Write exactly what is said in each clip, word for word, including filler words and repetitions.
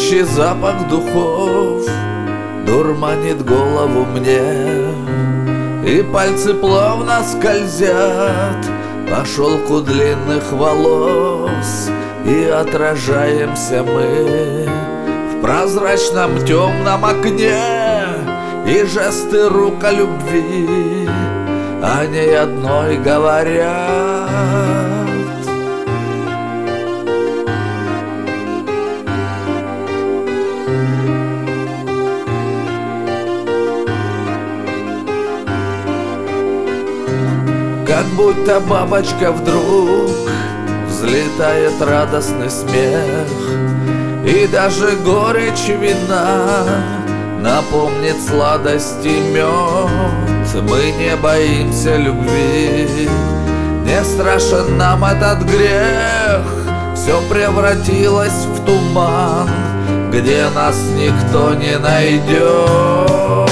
Пьянящий запах духов дурманит голову мне, и пальцы плавно скользят по шелку длинных волос, и отражаемся мы в прозрачном темном окне, и жесты рук о любви о ней одной говорят. Как будто бабочка вдруг взлетает радостный смех, и даже горечь вина напомнит сладости мед. Мы не боимся любви, не страшен нам этот грех. Все превратилось в туман, где нас никто не найдет.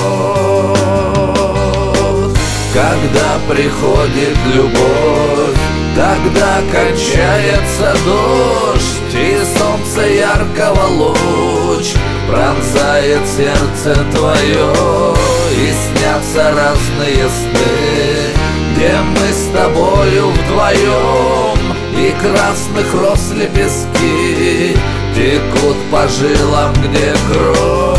Когда приходит любовь, тогда кончается дождь, и солнце яркого луч пронзает сердце твое, и снятся разные сны, где мы с тобою вдвоем, и красных роз лепестки текут по жилам, где кровь.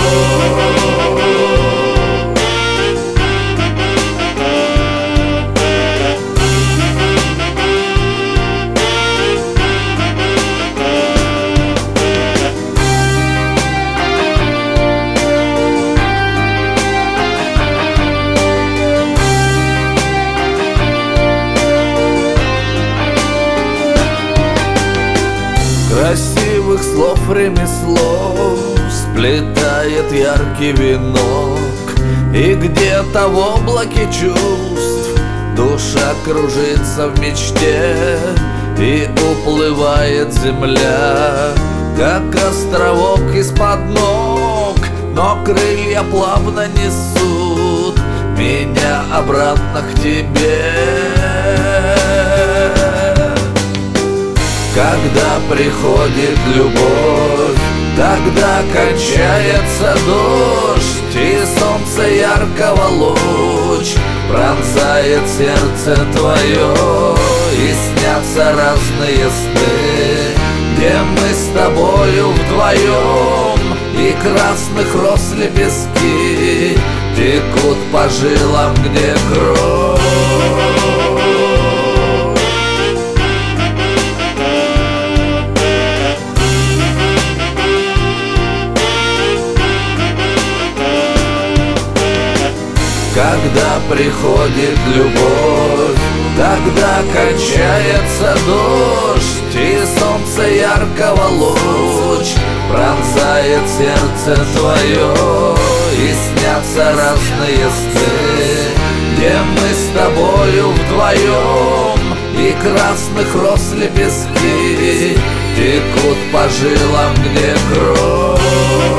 Красивых слов ремесло сплетает яркий венок, и где-то в облаке чувств душа кружится в мечте, и уплывает земля, как островок из-под ног, но крылья плавно несут меня обратно к тебе. Когда приходит любовь, тогда кончается дождь, и солнце яркого луч пронзает сердце твое, и снятся разные сны, где мы с тобою вдвоем, и красных роз лепестки текут по жилам, где кровь. Когда приходит любовь, тогда кончается дождь, и солнце яркого луч пронзает сердце твое, и снятся разные сны, где мы с тобою вдвоем, и красных роз лепестки текут по жилам, где кровь.